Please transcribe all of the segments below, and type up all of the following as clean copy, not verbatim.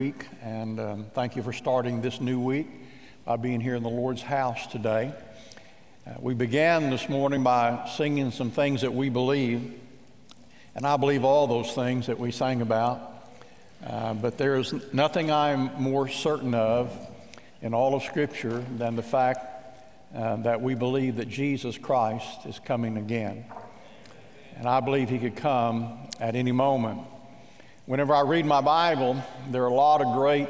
week, and thank you for starting this new week by being here in the Lord's house today. We began this morning by singing some things that we believe, and I believe all those things that we sang about, but there is nothing I'm more certain of in all of Scripture than the fact that we believe that Jesus Christ is coming again. And I believe he could come at any moment. Whenever I read my Bible, there are a lot of great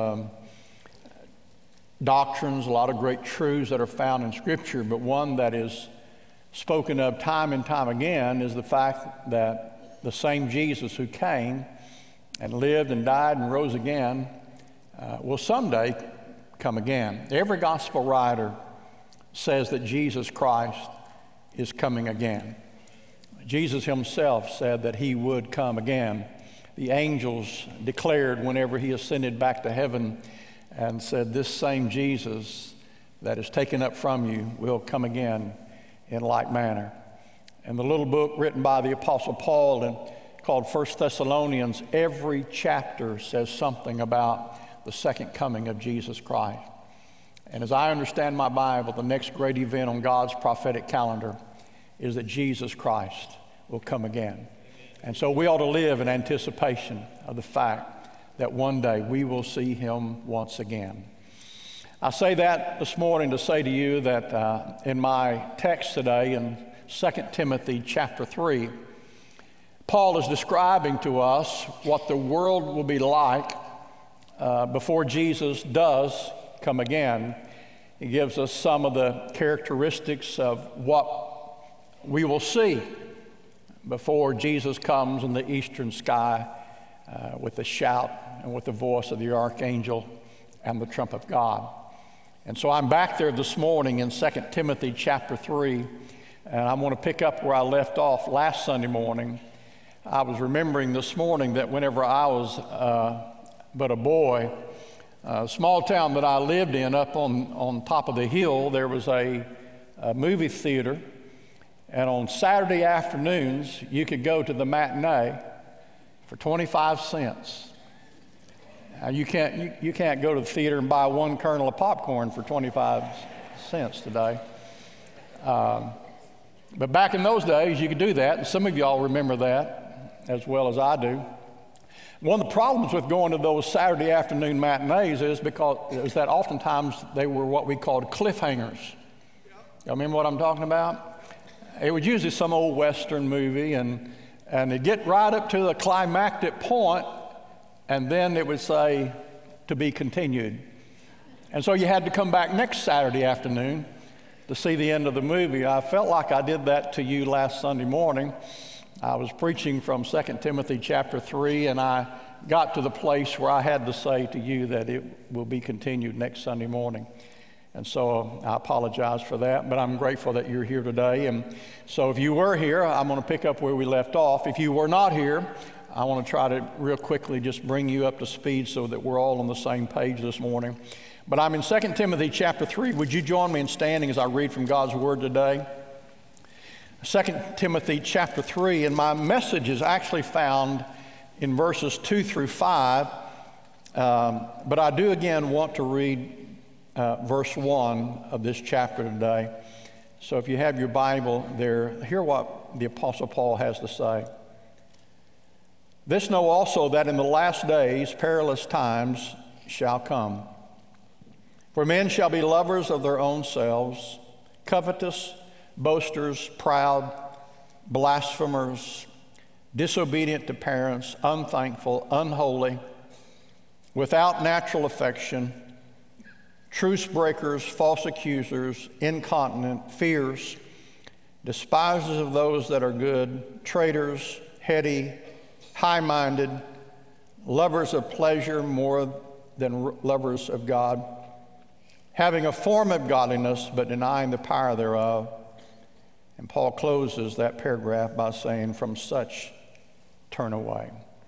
doctrines, a lot of great truths that are found in Scripture, but one that is spoken of time and time again is the fact that the same Jesus who came and lived and died and rose again will someday come again. Every gospel writer says that Jesus Christ is coming again. Jesus himself said that he would come again. The angels declared whenever he ascended back to heaven and said, "This same Jesus that is taken up from you will come again in like manner." And the little book written by the Apostle Paul and called 1 Thessalonians, every chapter says something about the second coming of Jesus Christ. And as I understand my Bible, the next great event on God's prophetic calendar is that Jesus Christ will come again. And so we ought to live in anticipation of the fact that one day we will see him once again. I say that this morning to say to you that in my text today in 2 Timothy chapter 3, Paul is describing to us what the world will be like before Jesus does come again. He gives us some of the characteristics of what we will see before Jesus comes in the eastern sky with a shout and with the voice of the archangel and the trump of God. And so I'm back there this morning in 2 Timothy chapter 3, and I want to pick up where I left off last Sunday morning. I was remembering this morning that whenever I was but a boy, a small town that I lived in up on top of the hill, there was a movie theater. And on Saturday afternoons, you could go to the matinee for 25 cents. Now, you can't go to the theater and buy one kernel of popcorn for 25 cents today. But back in those days, you could do that, and some of y'all remember that as well as I do. One of the problems with going to those Saturday afternoon matinees is that oftentimes they were what we called cliffhangers. Y'all remember what I'm talking about? It was usually some old Western movie, and it'd get right up to the climactic point, and then it would say, "to be continued." And so you had to come back next Saturday afternoon to see the end of the movie. I felt like I did that to you last Sunday morning. I was preaching from 2 Timothy chapter 3, and I got to the place where I had to say to you that it will be continued next Sunday morning. And so I apologize for that, but I'm grateful that you're here today. And so if you were here, I'm going to pick up where we left off. If you were not here, I want to try to real quickly just bring you up to speed so that we're all on the same page this morning. But I'm in 2 Timothy chapter 3. Would you join me in standing as I read from God's Word today? 2 Timothy chapter 3, and my message is actually found in verses 2 through 5. But I do again want to read verse 1 of this chapter today. So if you have your Bible there, hear what the Apostle Paul has to say. "This know also that in the last days perilous times shall come. For men shall be lovers of their own selves, covetous, boasters, proud, blasphemers, disobedient to parents, unthankful, unholy, without natural affection, truce breakers, false accusers, incontinent, fierce, despisers of those that are good, traitors, heady, high-minded, lovers of pleasure more than lovers of God, having a form of godliness but denying the power thereof." And Paul closes that paragraph by saying, "From such turn away."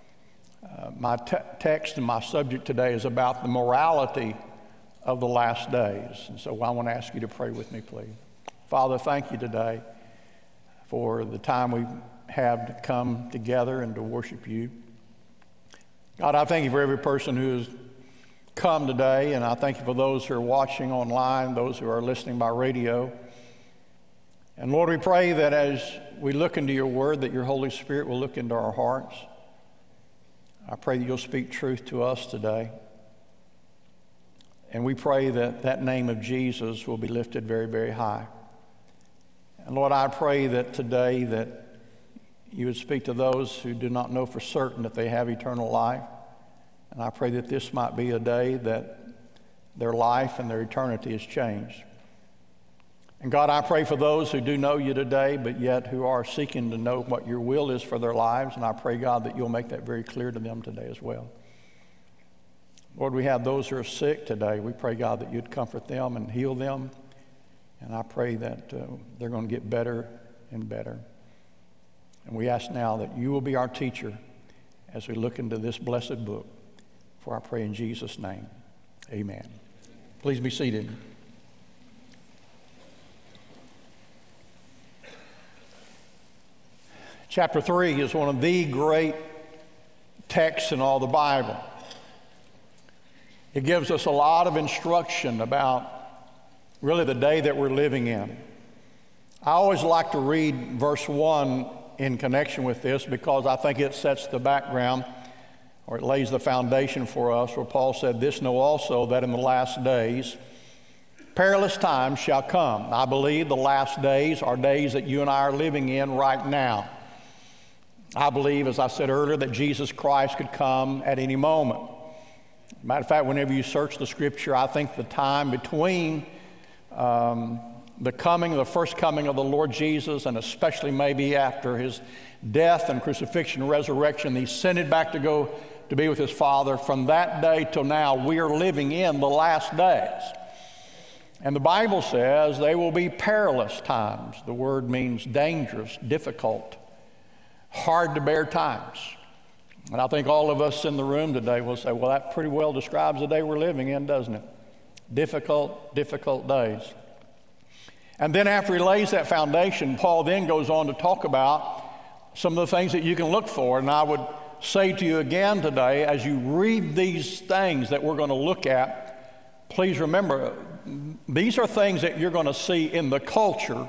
My text and my subject today is about the morality of the last days. And so I want to ask you to pray with me, please. Father, thank you today for the time we have to come together and to worship you. God, I thank you for every person who has come today, and I thank you for those who are watching online, those who are listening by radio. And Lord, we pray that as we look into your word, that your Holy Spirit will look into our hearts. I pray that you'll speak truth to us today. And we pray that that name of Jesus will be lifted very, very high. And Lord, I pray that today that you would speak to those who do not know for certain that they have eternal life. And I pray that this might be a day that their life and their eternity is changed. And God, I pray for those who do know you today, but yet who are seeking to know what your will is for their lives. And I pray, God, that you'll make that very clear to them today as well. Lord, we have those who are sick today. We pray, God, that you'd comfort them and heal them. And I pray that they're going to get better and better. And we ask now that you will be our teacher as we look into this blessed book. For I pray in Jesus' name, amen. Please be seated. Chapter 3 is one of the great texts in all the Bible. It gives us a lot of instruction about really the day that we're living in. I always like to read verse 1 in connection with this because I think it sets the background, or it lays the foundation for us, where Paul said, "This know also, that in the last days perilous times shall come." I believe the last days are days that you and I are living in right now. I believe, as I said earlier, that Jesus Christ could come at any moment. Matter of fact, whenever you search the Scripture, I think the time between the first coming of the Lord Jesus, and especially maybe after his death and crucifixion and resurrection, he ascended back to go to be with his Father. From that day till now, we are living in the last days. And the Bible says they will be perilous times. The word means dangerous, difficult, hard to bear times. And I think all of us in the room today will say, well, that pretty well describes the day we're living in, doesn't it? Difficult, difficult days. And then after he lays that foundation, Paul then goes on to talk about some of the things that you can look for. And I would say to you again today, as you read these things that we're going to look at, please remember, these are things that you're going to see in the culture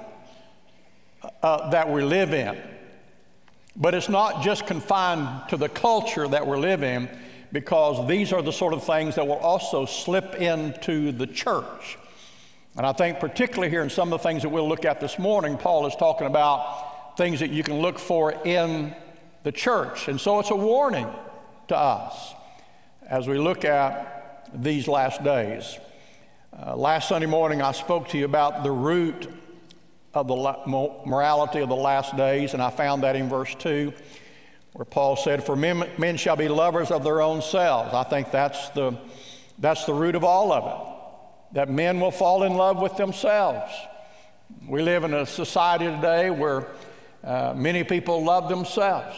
that we live in. But it's not just confined to the culture that we're living in, because these are the sort of things that will also slip into the church. And I think particularly here in some of the things that we'll look at this morning, Paul is talking about things that you can look for in the church. And so it's a warning to us as we look at these last days. Last Sunday morning, I spoke to you about the root of the morality of the last days, and I found that in verse 2, where Paul said, "For men shall be lovers of their own selves." I think that's the root of all of it, that men will fall in love with themselves. We live in a society today where many people love themselves,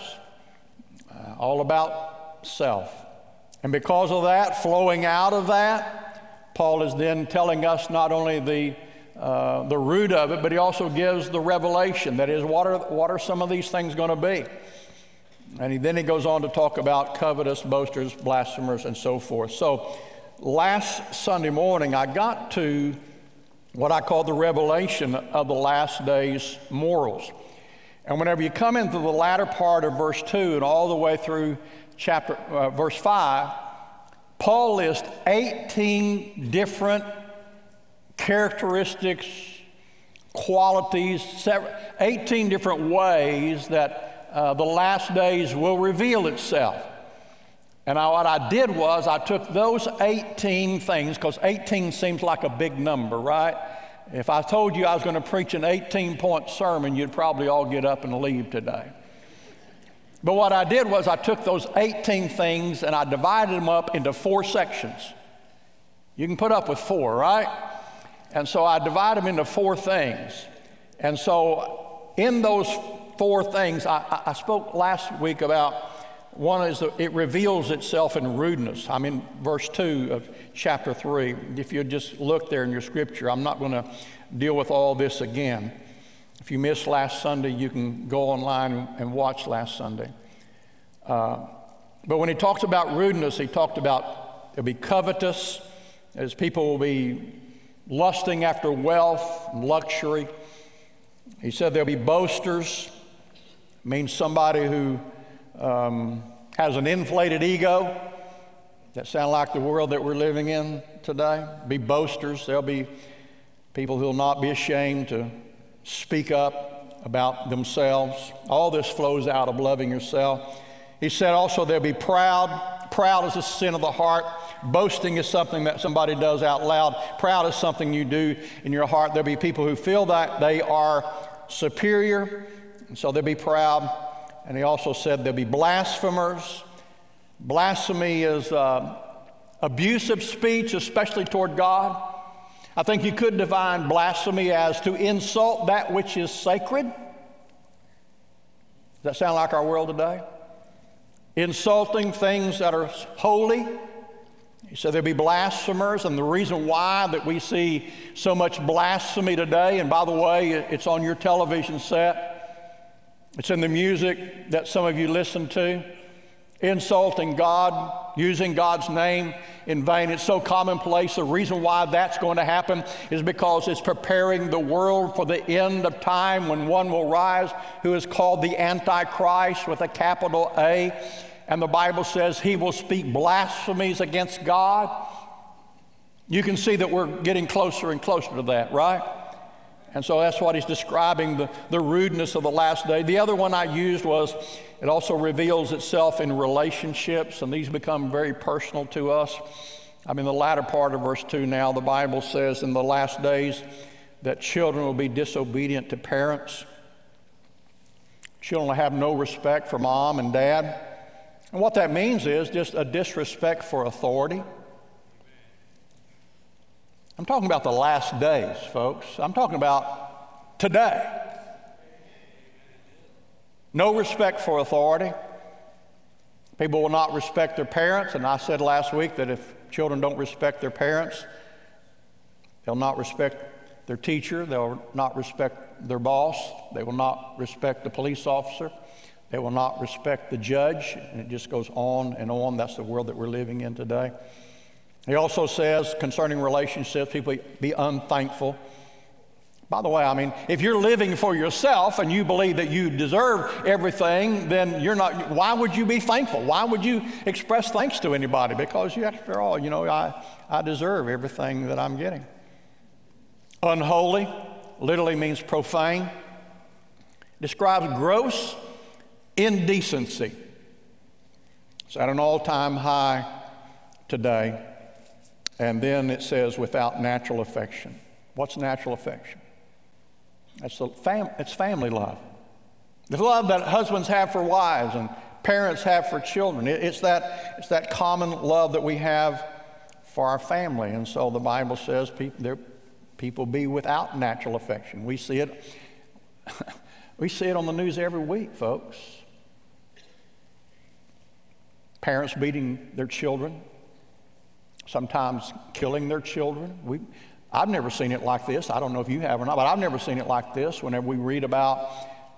all about self. And because of that, flowing out of that, Paul is then telling us not only the root of it, but he also gives the revelation. That is, what are some of these things going to be? And then he goes on to talk about covetous, boasters, blasphemers, and so forth. So last Sunday morning, I got to what I call the revelation of the last days morals. And whenever you come into the latter part of verse 2 and all the way through verse 5, Paul lists 18 different characteristics, qualities, 18 different ways that the last days will reveal itself. And what I did was I took those 18 things, because 18 seems like a big number, right? If I told you I was going to preach an 18-point sermon, you'd probably all get up and leave today. But what I did was I took those 18 things and I divided them up into 4 sections. You can put up with 4, right? And so I divide them into 4 things. And so in those 4 things, I spoke last week about, one is that it reveals itself in rudeness. I'm in verse 2 of chapter 3. If you just look there in your scripture, I'm not going to deal with all this again. If you missed last Sunday, you can go online and watch last Sunday. But when he talks about rudeness, he talked about there'll be covetous, as people will be lusting after wealth and luxury. He said there'll be boasters, means somebody who has an inflated ego. That sound like the world that we're living in today? Be boasters. There'll be people who will not be ashamed to speak up about themselves. All this flows out of loving yourself. He said also there'll be proud. Proud is a sin of the heart. Boasting is something that somebody does out loud. Proud is something you do in your heart. There'll be people who feel that they are superior, and so they'll be proud. And he also said there'll be blasphemers. Blasphemy is abusive speech, especially toward God. I think you could define blasphemy as to insult that which is sacred. Does that sound like our world today? Insulting things that are holy. He said there'll be blasphemers, and the reason why that we see so much blasphemy today, and by the way, it's on your television set, it's in the music that some of you listen to, insulting God, using God's name in vain. It's so commonplace. The reason why that's going to happen is because it's preparing the world for the end of time when one will rise who is called the Antichrist with a capital A. And the Bible says he will speak blasphemies against God. You can see that we're getting closer and closer to that, right? And so that's what he's describing, the rudeness of the last day. The other one I used was, it also reveals itself in relationships, and these become very personal to us. I'm in the latter part of verse 2 now. The Bible says in the last days that children will be disobedient to parents. Children will have no respect for mom and dad. And what that means is just a disrespect for authority. I'm talking about the last days, folks. I'm talking about today. No respect for authority. People will not respect their parents, and I said last week that if children don't respect their parents, they'll not respect their teacher, they'll not respect their boss, they will not respect the police officer, they will not respect the judge, and it just goes on and on. That's the world that we're living in today. He also says concerning relationships, people be unthankful. By the way, I mean, if you're living for yourself and you believe that you deserve everything, then you're not, why would you be thankful? Why would you express thanks to anybody? Because you, after all, you know, I deserve everything that I'm getting. Unholy literally means profane. Describes gross indecency. It's at an all-time high today. And then it says without natural affection. What's natural affection? It's family love. The love that husbands have for wives and parents have for children. It's that common love that we have for our family. And so the Bible says people be without natural affection. We see it. We see it on the news every week, folks. Parents beating their children, sometimes killing their children. I've never seen it like this. I don't know if you have or not, but I've never seen it like this. Whenever we read about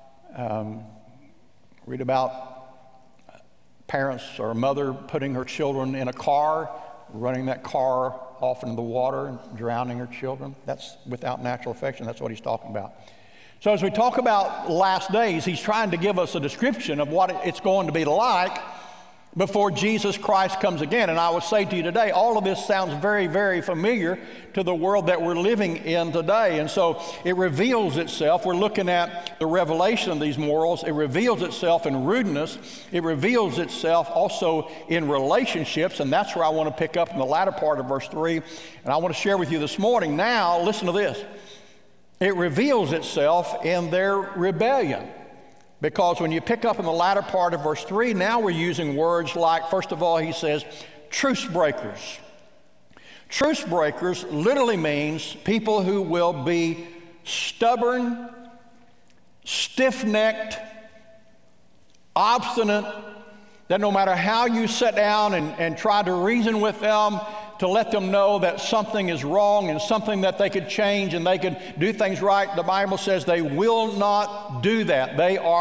parents or a mother putting her children in a car, running that car off into the water and drowning her children, that's without natural affection. That's what he's talking about. So as we talk about last days, he's trying to give us a description of what it's going to be like before Jesus Christ comes again. And I would say to you today, all of this sounds very, very familiar to the world that we're living in today. And so it reveals itself. We're looking at the revelation of these morals. It reveals itself in rudeness. It reveals itself also in relationships. And that's where I want to pick up in the latter part of verse 3. And I want to share with you this morning. Now, listen to this. It reveals itself in their rebellion. Because when you pick up in the latter part of verse 3, now we're using words like, first of all, he says, truce breakers. Truce breakers literally means people who will be stubborn, stiff-necked, obstinate, that no matter how you sit down and try to reason with them, to let them know that something is wrong and something that they could change and they could do things right, the Bible says they will not do that. They are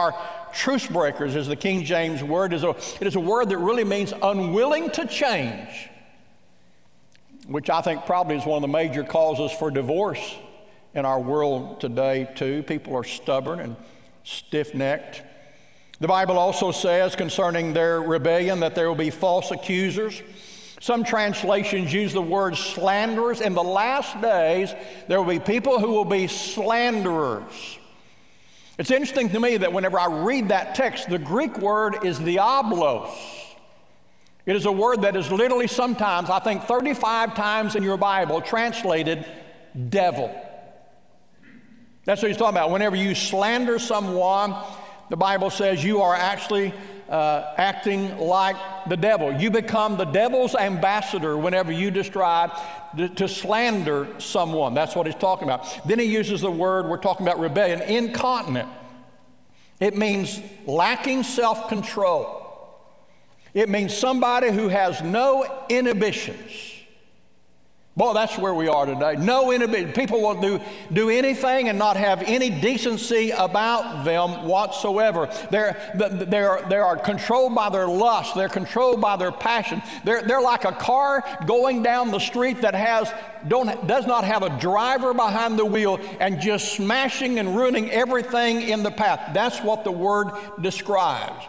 truce breakers is the King James word. It is a word that really means unwilling to change, which I think probably is one of the major causes for divorce in our world today too. People are stubborn and stiff-necked. The Bible also says concerning their rebellion that there will be false accusers. Some translations use the word slanderers. In the last days, there will be people who will be slanderers. It's interesting to me that whenever I read that text, the Greek word is diablos. It is a word that is literally sometimes, I think 35 times in your Bible, translated devil. That's what he's talking about. Whenever you slander someone, the Bible says you are actually acting like the devil. You become the devil's ambassador whenever you strive to slander someone. That's what he's talking about. Then he uses the word, we're talking about rebellion, incontinent. It means lacking self-control. It means somebody who has no inhibitions. Boy, that's where we are today. No inhibition. People will do anything and not have any decency about them whatsoever. They are controlled by their lust. They're controlled by their passion. They're like a car going down the street that does not have a driver behind the wheel and just smashing and ruining everything in the path. That's what the word describes.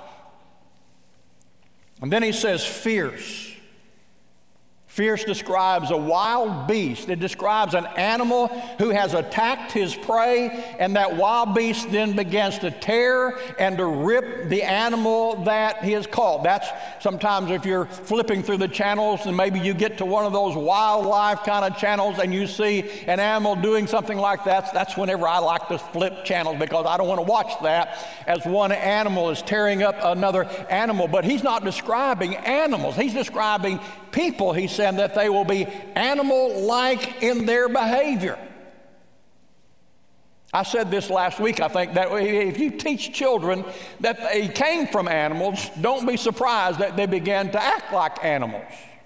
And then he says fierce. Fierce describes a wild beast. It describes an animal who has attacked his prey, and that wild beast then begins to tear and to rip the animal that he has caught. That's sometimes if you're flipping through the channels and maybe you get to one of those wildlife kind of channels and you see an animal doing something like that. That's whenever I like to flip channels, because I don't want to watch that as one animal is tearing up another animal. But he's not describing animals. He's describing people. He said that they will be animal-like in their behavior. I said this last week, I think, that if you teach children that they came from animals, don't be surprised that they begin to act like animals.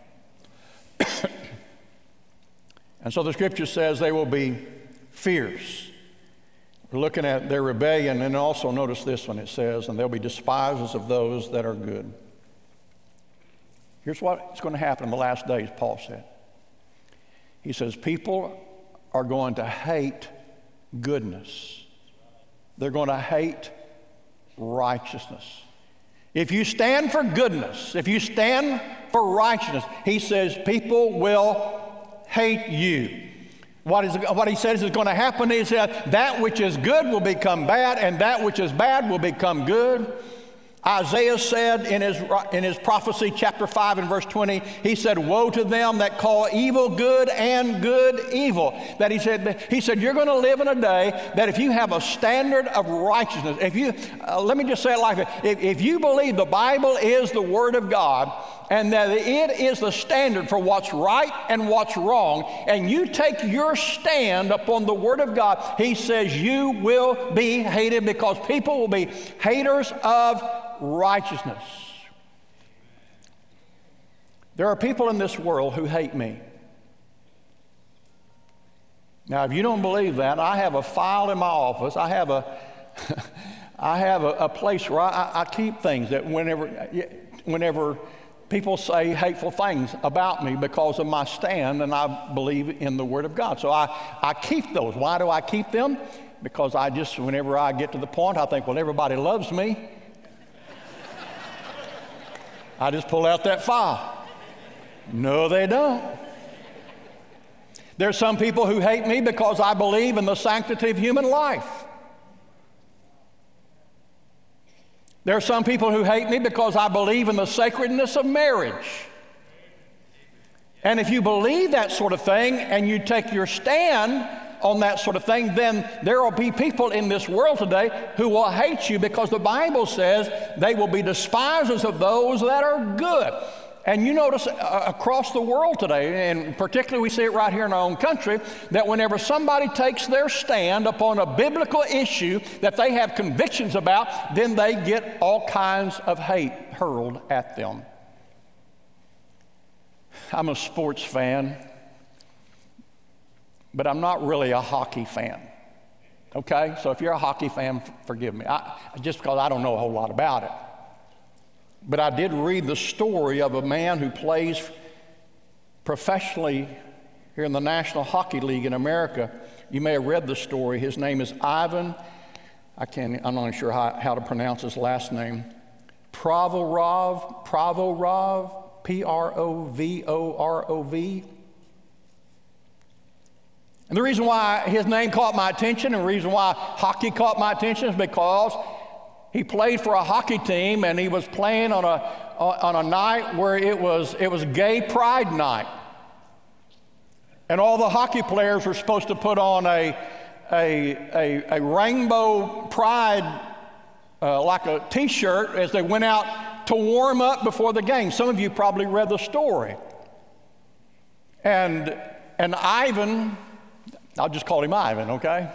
And so the scripture says they will be fierce. We're looking at their rebellion, and also notice this one, it says, and they'll be despisers of those that are good. Here's what's going to happen in the last days, Paul said. He says, people are going to hate goodness. They're going to hate righteousness. If you stand for goodness, if you stand for righteousness, he says people will hate you. What he says is going to happen is that which is good will become bad, and that which is bad will become good. Isaiah said in his prophecy, chapter 5 and verse 20, he said, woe to them that call evil good and good evil. That he said, you're going to live in a day that if you have a standard of righteousness, let me just say it like that, if you believe the Bible is the Word of God, and that it is the standard for what's right and what's wrong, and you take your stand upon the Word of God, he says you will be hated, because people will be haters of righteousness. There are people in this world who hate me. Now, if you don't believe that, I have a file in my office. I have a place where I keep things that whenever people say hateful things about me because of my stand, and I believe in the Word of God. So I keep those. Why do I keep them? Because whenever I get to the point, I think, well, everybody loves me. I just pull out that file. No, they don't. There's some people who hate me because I believe in the sanctity of human life. There are some people who hate me because I believe in the sacredness of marriage. And if you believe that sort of thing and you take your stand on that sort of thing, then there will be people in this world today who will hate you, because the Bible says they will be despisers of those that are good. And you notice across the world today, and particularly we see it right here in our own country, that whenever somebody takes their stand upon a biblical issue that they have convictions about, then they get all kinds of hate hurled at them. I'm a sports fan, but I'm not really a hockey fan. Okay, so if you're a hockey fan, forgive me, just because I don't know a whole lot about it. But I did read the story of a man who plays professionally here in the National Hockey League in America. You may have read the story. His name is Ivan. I'm not sure how to pronounce his last name. Provorov, Provorov. And the reason why his name caught my attention and the reason why hockey caught my attention is because he played for a hockey team and he was playing on a night where it was Gay Pride Night. And all the hockey players were supposed to put on a rainbow pride, like a t-shirt, as they went out to warm up before the game. Some of you probably read the story. And Ivan, I'll just call him Ivan, okay?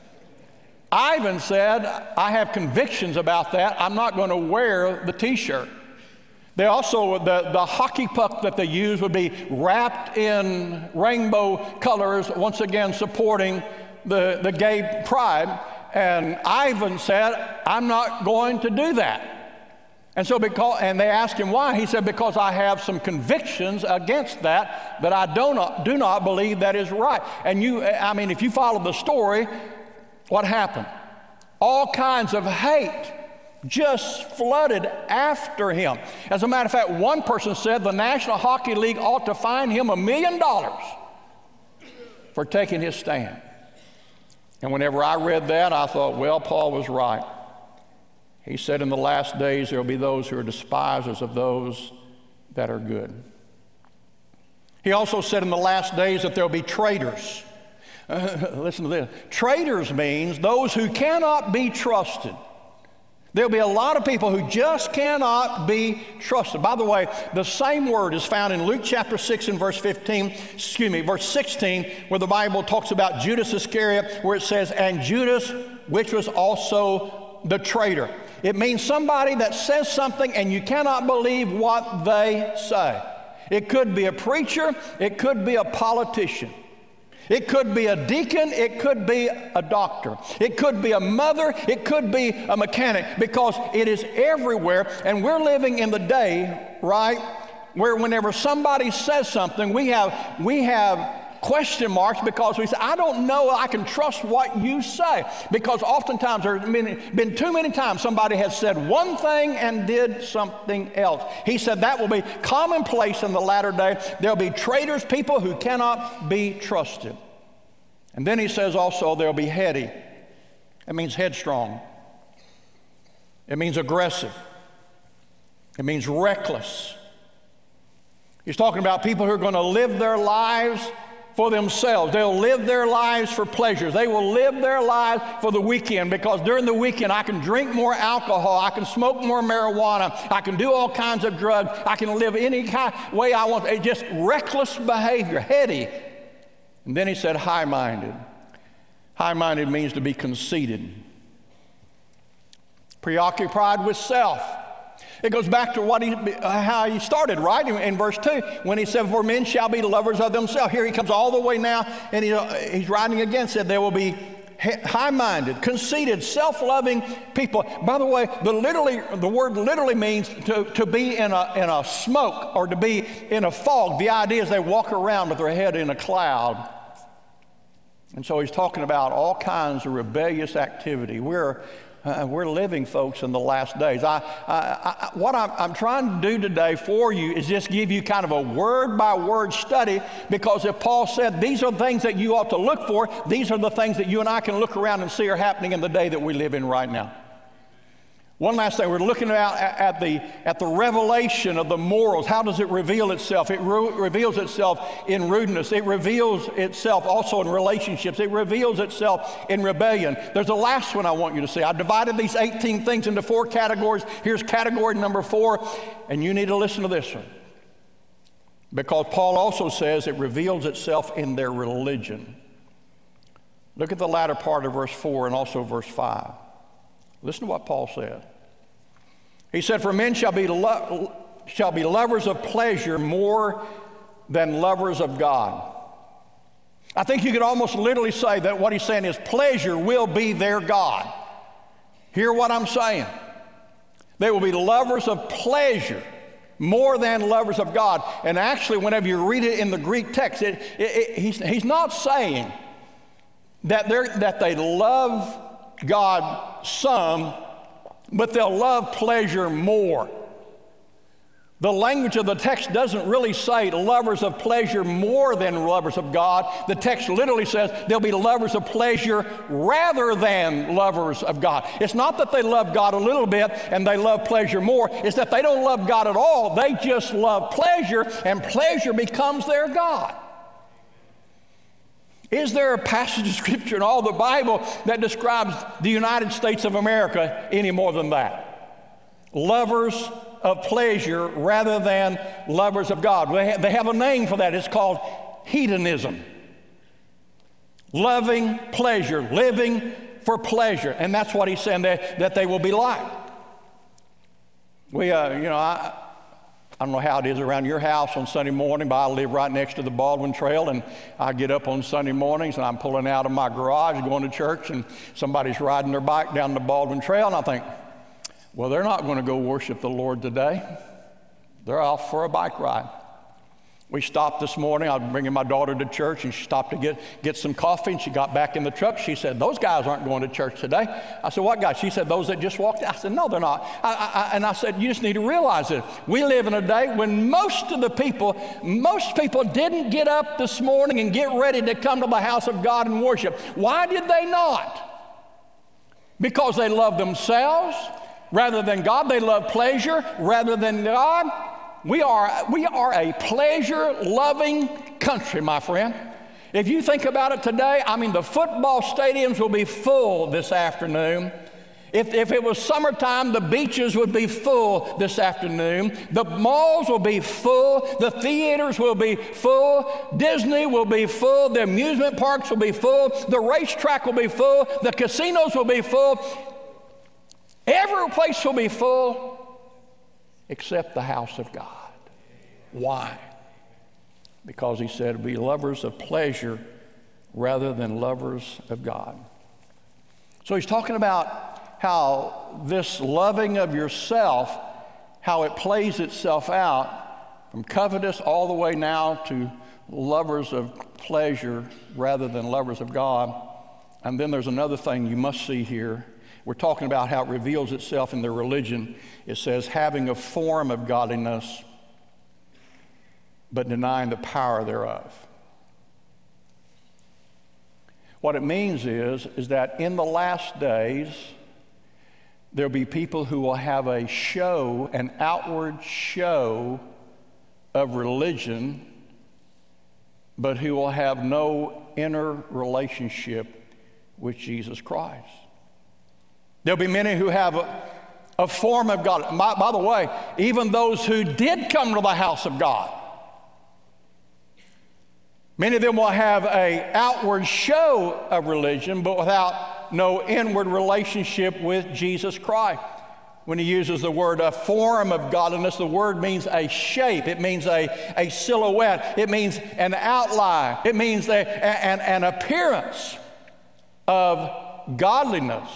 Ivan said, I have convictions about that. I'm not going to wear the t-shirt. They also, the hockey puck that they use would be wrapped in rainbow colors, once again supporting the gay pride. And Ivan said, I'm not going to do that. And so and they asked him why. He said, because I have some convictions against that I do not believe that is right. And if you follow the story, what happened? All kinds of hate just flooded after him. As a matter of fact, one person said the National Hockey League ought to fine him $1 million for taking his stand. And whenever I read that, I thought, well, Paul was right. He said in the last days there will be those who are despisers of those that are good. He also said in the last days that there will be traitors. Listen to this. Traitors means those who cannot be trusted. There'll be a lot of people who just cannot be trusted. By the way, the same word is found in Luke chapter 6 and verse 16, where the Bible talks about Judas Iscariot, where it says, and Judas, which was also the traitor. It means somebody that says something and you cannot believe what they say. It could be a preacher, it could be a politician. It could be a deacon, it could be a doctor. It could be a mother, it could be a mechanic, because it is everywhere. And we're living in the day, right, where whenever somebody says something, we have question marks because we say, I don't know I can trust what you say. Because oftentimes there's been too many times somebody has said one thing and did something else. He said that will be commonplace in the latter day. There'll be traitors, people who cannot be trusted. And then he says also there'll be heady. It means headstrong. It means aggressive. It means reckless. He's talking about people who are going to live their lives for themselves. They'll live their lives for pleasures. They will live their lives for the weekend, because during the weekend I can drink more alcohol, I can smoke more marijuana, I can do all kinds of drugs, I can live any kind of way I want. It's just reckless behavior, heady. And then he said high-minded. High-minded means to be conceited, preoccupied with self. It goes back to how he started, right? In verse 2, when he said, for men shall be lovers of themselves. Here he comes all the way now, and he's writing again, said there will be high-minded, conceited, self-loving people. By the way, the word literally means to be in a smoke or to be in a fog. The idea is they walk around with their head in a cloud. And so he's talking about all kinds of rebellious activity. We're living, folks, in the last days. What I'm trying to do today for you is just give you kind of a word-by-word study, because if Paul said these are things that you ought to look for, these are the things that you and I can look around and see are happening in the day that we live in right now. One last thing, we're looking at the revelation of the morals. How does it reveal itself? It reveals itself in rudeness. It reveals itself also in relationships. It reveals itself in rebellion. There's the last one I want you to see. I divided these 18 things into 4 categories. Here's category number 4, and you need to listen to this one. Because Paul also says it reveals itself in their religion. Look at the latter part of verse 4 and also verse 5. Listen to what Paul said. He said, for men shall be lovers of pleasure more than lovers of God. I think you could almost literally say that what he's saying is pleasure will be their God. Hear what I'm saying? They will be lovers of pleasure more than lovers of God. And actually, whenever you read it in the Greek text, he's not saying that they love God some, but they'll love pleasure more. The language of the text doesn't really say lovers of pleasure more than lovers of God. The text literally says they'll be lovers of pleasure rather than lovers of God. It's not that they love God a little bit and they love pleasure more. It's that they don't love God at all. They just love pleasure, and pleasure becomes their God. Is there a passage of Scripture in all the Bible that describes the United States of America any more than that? Lovers of pleasure rather than lovers of God. They have a name for that. It's called hedonism. Loving pleasure, living for pleasure. And that's what he's saying that they will be like. I don't know how it is around your house on Sunday morning, but I live right next to the Baldwin Trail, and I get up on Sunday mornings and I'm pulling out of my garage going to church, and somebody's riding their bike down the Baldwin Trail, and I think, well, they're not going to go worship the Lord today. They're off for a bike ride. We stopped this morning. I was bringing my daughter to church, and she stopped to get some coffee, and she got back in the truck. She said, those guys aren't going to church today. I said, what guys? She said, those that just walked in. I said, no, they're not. And I said, you just need to realize it. We live in a day when most people didn't get up this morning and get ready to come to the house of God and worship. Why did they not? Because they love themselves rather than God. They love pleasure rather than God. We are a pleasure-loving country, my friend. If you think about it today, the football stadiums will be full this afternoon. If it was summertime, the beaches would be full this afternoon. The malls will be full. The theaters will be full. Disney will be full. The amusement parks will be full. The racetrack will be full. The casinos will be full. Every place will be full except the house of God. Why? Because he said, be lovers of pleasure rather than lovers of God. So he's talking about how this loving of yourself, how it plays itself out from covetous all the way now to lovers of pleasure rather than lovers of God. And then there's another thing you must see here. We're talking about how it reveals itself in their religion. It says, having a form of godliness, but denying the power thereof. What it means is that in the last days, there'll be people who will have a show, an outward show of religion, but who will have no inner relationship with Jesus Christ. There'll be many who have a form of God. By the way, even those who did come to the house of God, many of them will have an outward show of religion, but without no inward relationship with Jesus Christ. When he uses the word a form of godliness, the word means a shape. It means a silhouette. It means an outline. It means an appearance of godliness.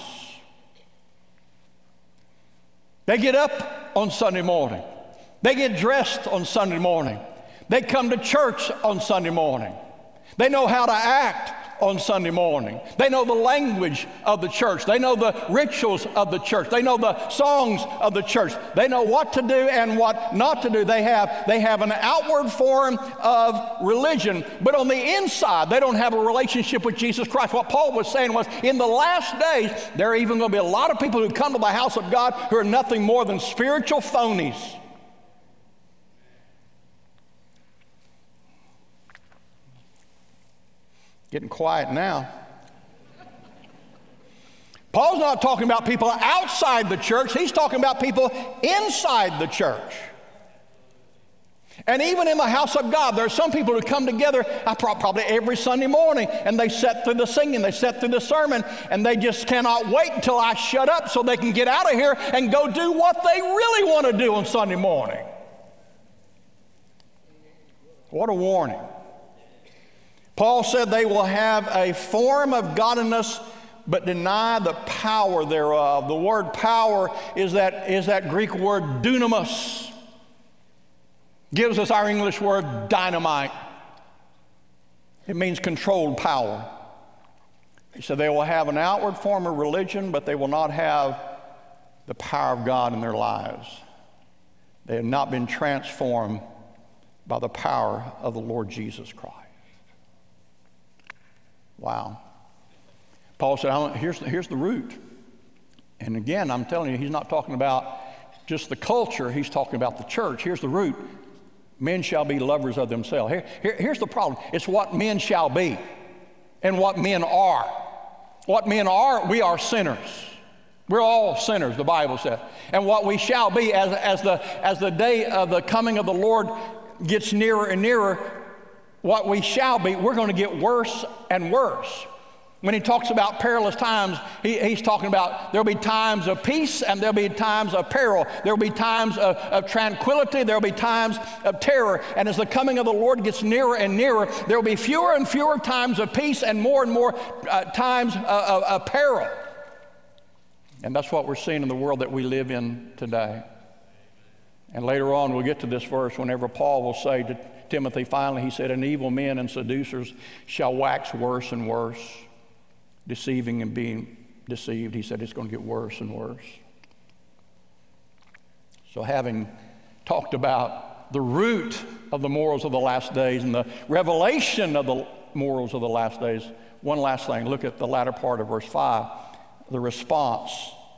They get up on Sunday morning. They get dressed on Sunday morning. They come to church on Sunday morning. They know how to act on Sunday morning. They know the language of the church. They know the rituals of the church. They know the songs of the church. They know what to do and what not to do. They have an outward form of religion, but on the inside, they don't have a relationship with Jesus Christ. What Paul was saying was, in the last days, there are even going to be a lot of people who come to the house of God who are nothing more than spiritual phonies. Getting quiet now. Paul's not talking about people outside the church. He's talking about people inside the church. And even in the house of God, there are some people who come together probably every Sunday morning, and they sit through the singing, they sit through the sermon, and they just cannot wait until I shut up so they can get out of here and go do what they really want to do on Sunday morning. What a warning. Paul said they will have a form of godliness but deny the power thereof. The word power is that Greek word dunamis. Gives us our English word dynamite. It means controlled power. He said they will have an outward form of religion, but they will not have the power of God in their lives. They have not been transformed by the power of the Lord Jesus Christ. Wow. Paul said, here's the root. And again, I'm telling you, he's not talking about just the culture. He's talking about the church. Here's the root. Men shall be lovers of themselves. Here's the problem. It's what men shall be and what men are. What men are, we are sinners. We're all sinners, the Bible says. And what we shall be as the day of the coming of the Lord gets nearer and nearer, what we shall be, we're going to get worse and worse. When he talks about perilous times, he's talking about there'll be times of peace and there'll be times of peril. There'll be times of tranquility. There'll be times of terror. And as the coming of the Lord gets nearer and nearer, there'll be fewer and fewer times of peace and more times of peril. And that's what we're seeing in the world that we live in today. And later on, we'll get to this verse whenever Paul will say to Timothy, finally, he said, and evil men and seducers shall wax worse and worse, deceiving and being deceived. He said it's going to get worse and worse. So having talked about the root of the morals of the last days and the revelation of the morals of the last days, one last thing. Look at the latter part of verse 5, the response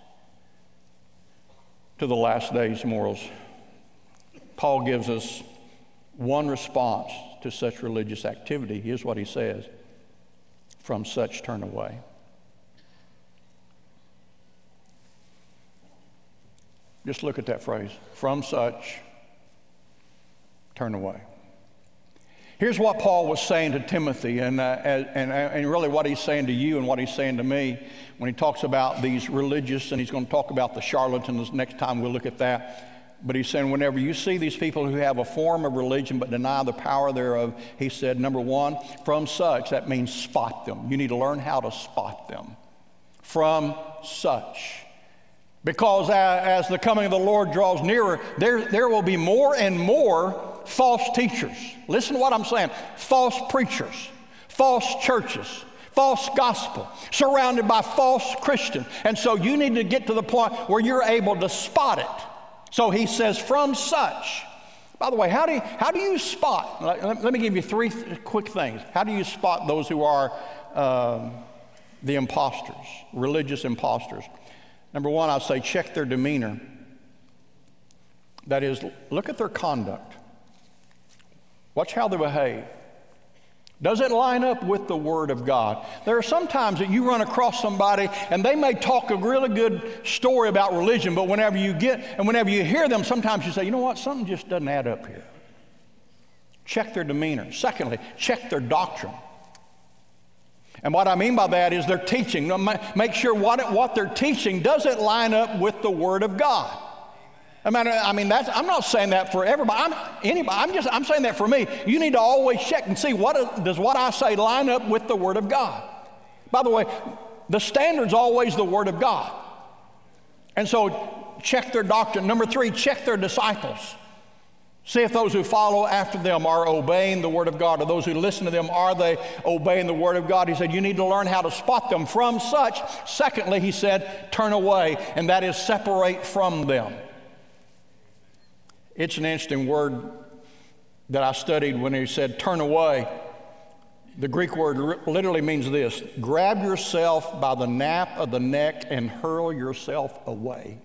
to the last days morals. Paul gives us one response to such religious activity. Here's what he says. From such turn away. Just look at that phrase. From such turn away. Here's what Paul was saying to Timothy, and really what he's saying to you and what he's saying to me when he talks about these religious, and he's going to talk about the charlatans next time we'll look at that. But he's saying whenever you see these people who have a form of religion but deny the power thereof, he said, number one, from such, that means spot them. You need to learn how to spot them. From such. Because as the coming of the Lord draws nearer, there will be more and more false teachers. Listen to what I'm saying. False preachers, false churches, false gospel, surrounded by false Christians. And so you need to get to the point where you're able to spot it. So he says, from such. By the way, how do you spot? Let me give you three quick things. How do you spot those who are the imposters, religious imposters? Number one, I'd say check their demeanor. That is, look at their conduct. Watch how they behave. Does it line up with the Word of God? There are some times that you run across somebody and they may talk a really good story about religion, but whenever you hear them, sometimes you say, you know what, something just doesn't add up here. Check their demeanor. Secondly, check their doctrine. And what I mean by that is their teaching. Make sure what they're teaching doesn't line up with the Word of God. I'm not saying that for everybody. I'm saying that for me. You need to always check and see does what I say line up with the Word of God. By the way, the standard's always the Word of God. And so check their doctrine. Number three, check their disciples. See if those who follow after them are obeying the Word of God, or those who listen to them, are they obeying the Word of God? He said, you need to learn how to spot them from such. Secondly, he said, turn away, and that is separate from them. It's an interesting word that I studied when he said turn away. The Greek word literally means this: grab yourself by the nape of the neck and hurl yourself away.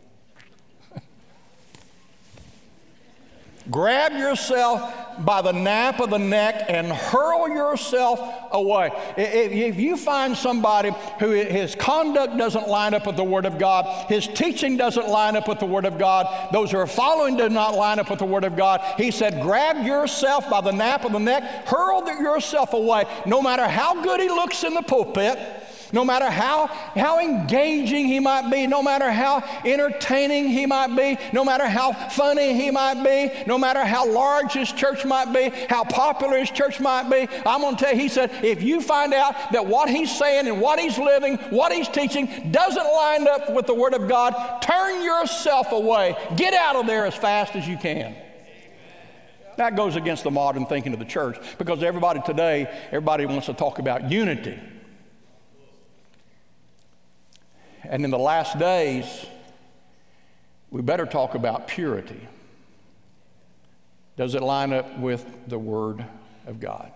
Grab yourself by the nape of the neck and hurl yourself away. If you find somebody who his conduct doesn't line up with the Word of God, his teaching doesn't line up with the Word of God, those who are following do not line up with the Word of God, he said, grab yourself by the nape of the neck, hurl yourself away. No matter how good he looks in the pulpit, No matter how engaging he might be, no matter how entertaining he might be, no matter how funny he might be, no matter how large his church might be, how popular his church might be, I'm going to tell you, he said, if you find out that what he's saying and what he's living, what he's teaching doesn't line up with the Word of God, turn yourself away. Get out of there as fast as you can. That goes against the modern thinking of the church, because everybody wants to talk about unity. And in the last days, we better talk about purity. Does it line up with the Word of God?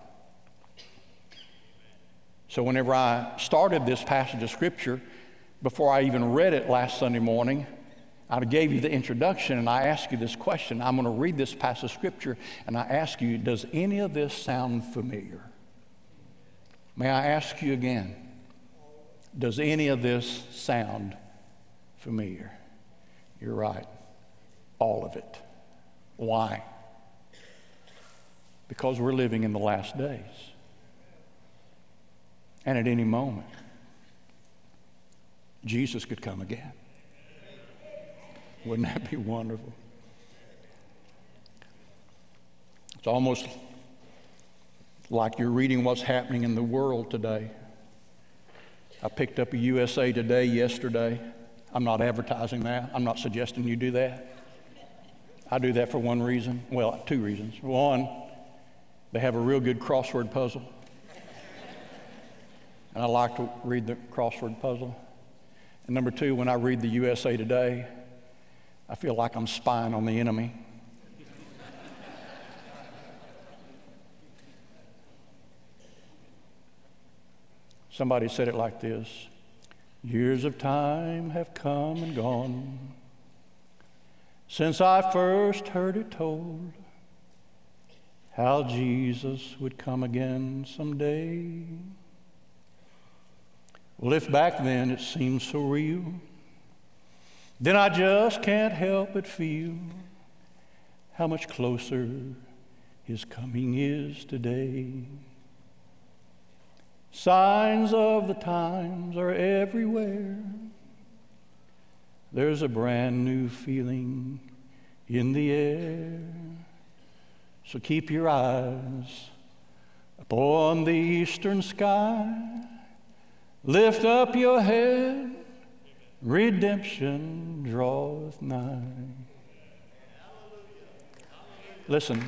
So whenever I started this passage of Scripture, before I even read it last Sunday morning, I gave you the introduction and I asked you this question. I'm going to read this passage of Scripture and I ask you, does any of this sound familiar? May I ask you again, does any of this sound familiar? You're right, all of it. Why? Because we're living in the last days. And at any moment, Jesus could come again. Wouldn't that be wonderful? It's almost like you're reading what's happening in the world today. I picked up a USA Today yesterday. I'm not advertising that. I'm not suggesting you do that. I do that for one reason. Well, two reasons. One, they have a real good crossword puzzle. And I like to read the crossword puzzle. And number two, when I read the USA Today, I feel like I'm spying on the enemy. Somebody said it like this: years of time have come and gone since I first heard it told how Jesus would come again someday. Well, if back then it seemed so real, then I just can't help but feel how much closer his coming is today. Signs of the times are everywhere. There's a brand new feeling in the air. So keep your eyes upon the eastern sky. Lift up your head, redemption draweth nigh. Listen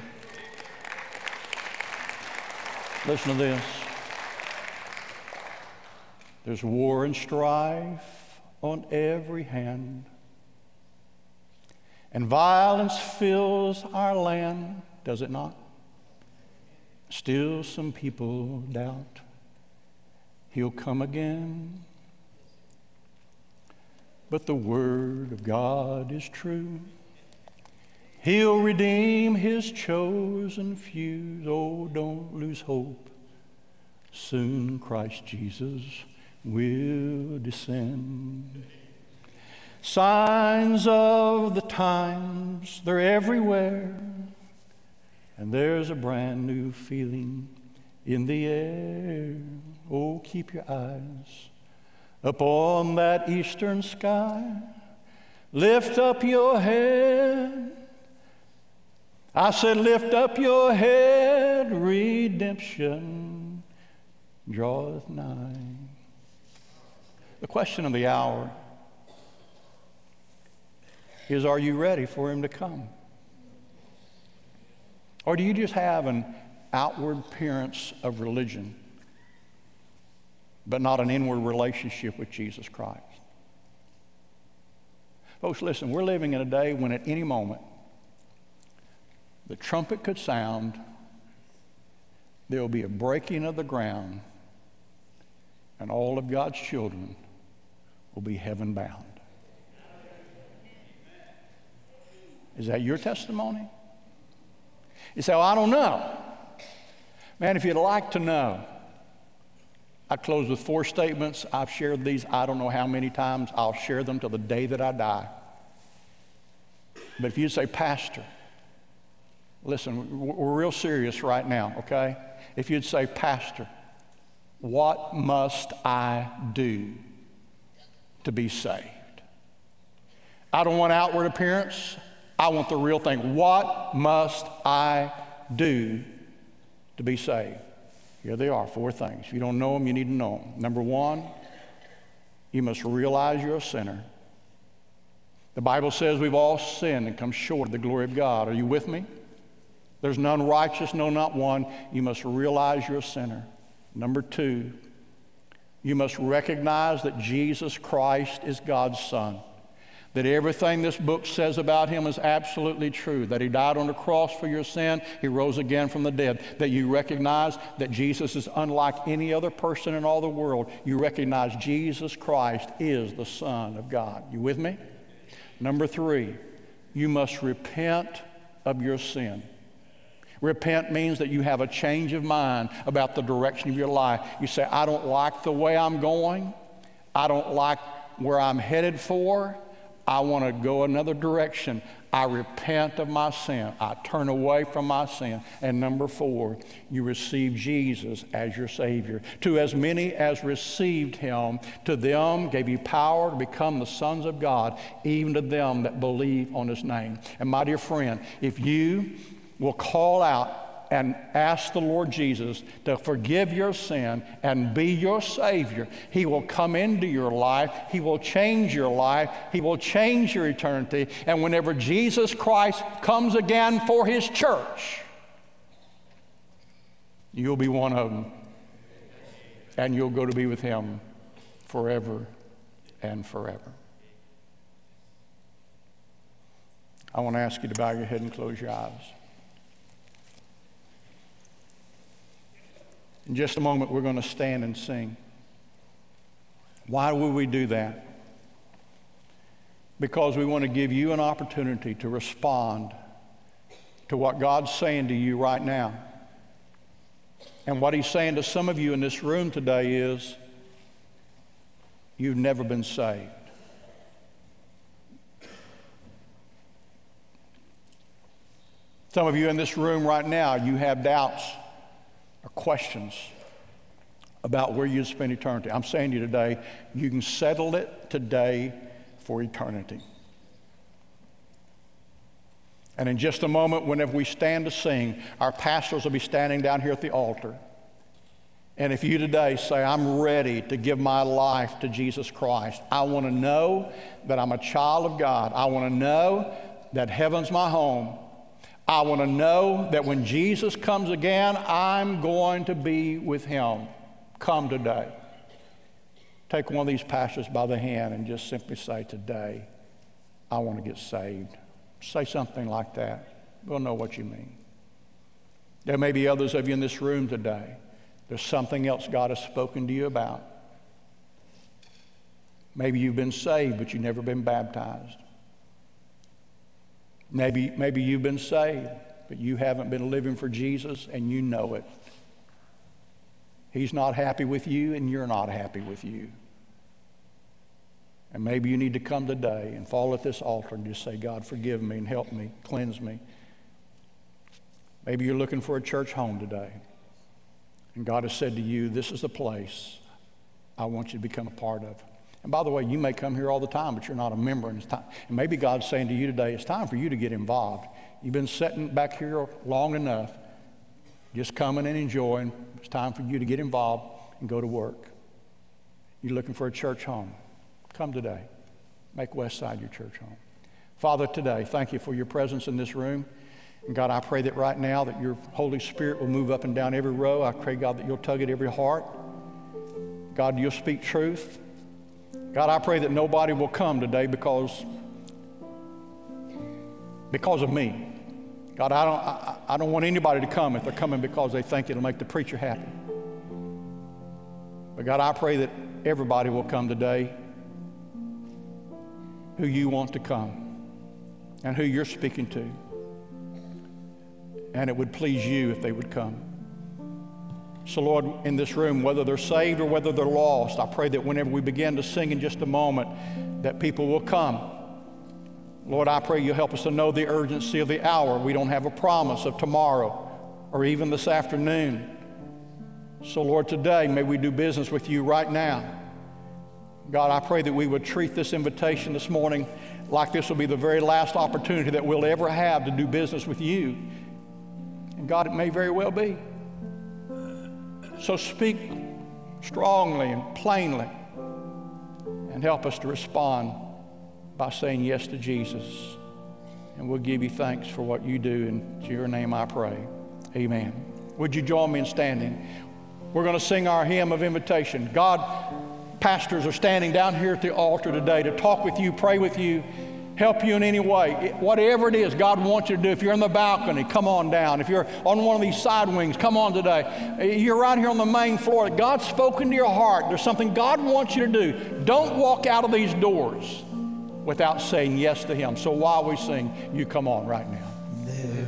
to this. There's war and strife on every hand, and violence fills our land, does it not? Still some people doubt he'll come again. But the Word of God is true. He'll redeem his chosen few. Oh, don't lose hope. Soon Christ Jesus will descend. Signs of the times, they're everywhere. And there's a brand new feeling in the air. Oh, keep your eyes upon that eastern sky. Lift up your head. I said, lift up your head. Redemption draweth nigh. The question of the hour is, are you ready for him to come? Or do you just have an outward appearance of religion, but not an inward relationship with Jesus Christ? Folks, listen, we're living in a day when at any moment the trumpet could sound, there will be a breaking of the ground, and all of God's children will be heaven bound. Is that your testimony? You say, well, I don't know. Man, if you'd like to know, I close with 4 statements. I've shared these I don't know how many times. I'll share them till the day that I die. But if you say, Pastor, listen, we're real serious right now, okay? If you'd say, Pastor, What must I do to be saved? I don't want outward appearance. I want the real thing. What must I do to be saved? Here they are, 4 things. If you don't know them, you need to know them. Number 1, you must realize you're a sinner. The Bible says we've all sinned and come short of the glory of God. Are you with me? There's none righteous, no, not one. You must realize you're a sinner. Number 2, you must recognize that Jesus Christ is God's Son. That everything this book says about him is absolutely true. That he died on the cross for your sin. He rose again from the dead. That you recognize that Jesus is unlike any other person in all the world. You recognize Jesus Christ is the Son of God. You with me? Number 3, you must repent of your sin. Repent means that you have a change of mind about the direction of your life. You say, I don't like the way I'm going. I don't like where I'm headed for. I want to go another direction. I repent of my sin. I turn away from my sin. And number 4, you receive Jesus as your Savior. To as many as received him, to them gave he power to become the sons of God, even to them that believe on his name. And my dear friend, if you will call out and ask the Lord Jesus to forgive your sin and be your Savior, he will come into your life. He will change your life. He will change your eternity. And whenever Jesus Christ comes again for his church, you'll be one of them. And you'll go to be with him forever and forever. I want to ask you to bow your head and close your eyes. In just a moment, we're going to stand and sing. Why will we do that? Because we want to give you an opportunity to respond to what God's saying to you right now. And what he's saying to some of you in this room today is, you've never been saved. Some of you in this room right now, you have doubts or questions about where you spend eternity. I'm saying to you today, you can settle it today for eternity. And in just a moment, whenever we stand to sing, our pastors will be standing down here at the altar. And if you today say, I'm ready to give my life to Jesus Christ, I want to know that I'm a child of God. I want to know that heaven's my home. I want to know that when Jesus comes again, I'm going to be with him. Come today. Take one of these pastors by the hand and just simply say, today, I want to get saved. Say something like that. We'll know what you mean. There may be others of you in this room today. There's something else God has spoken to you about. Maybe you've been saved, but you've never been baptized. Maybe you've been saved, but you haven't been living for Jesus, and you know it. He's not happy with you, and you're not happy with you. And maybe you need to come today and fall at this altar and just say, God, forgive me and help me, cleanse me. Maybe you're looking for a church home today, and God has said to you, this is the place I want you to become a part of. And by the way, you may come here all the time, but you're not a member. And maybe God's saying to you today, it's time for you to get involved. You've been sitting back here long enough, just coming and enjoying. It's time for you to get involved and go to work. You're looking for a church home. Come today. Make Westside your church home. Father, today, thank you for your presence in this room. And God, I pray that right now that your Holy Spirit will move up and down every row. I pray, God, that you'll tug at every heart. God, you'll speak truth. God, I pray that nobody will come today because of me. God, I don't want anybody to come if they're coming because they think it'll make the preacher happy. But God, I pray that everybody will come today who you want to come and who you're speaking to. And it would please you if they would come. So Lord, in this room, whether they're saved or whether they're lost, I pray that whenever we begin to sing in just a moment, that people will come. Lord, I pray you'll help us to know the urgency of the hour. We don't have a promise of tomorrow or even this afternoon. So, Lord, today may we do business with you right now. God, I pray that we would treat this invitation this morning like this will be the very last opportunity that we'll ever have to do business with you. And God, it may very well be. So speak strongly and plainly and help us to respond by saying yes to Jesus. And we'll give you thanks for what you do. In your name I pray. Amen. Would you join me in standing? We're going to sing our hymn of invitation. God, pastors are standing down here at the altar today to talk with you, pray with you, help you in any way. Whatever it is God wants you to do. If you're in the balcony, come on down. If you're on one of these side wings, come on today. You're right here on the main floor. God's spoken to your heart. There's something God wants you to do. Don't walk out of these doors without saying yes to Him. So while we sing, you come on right now.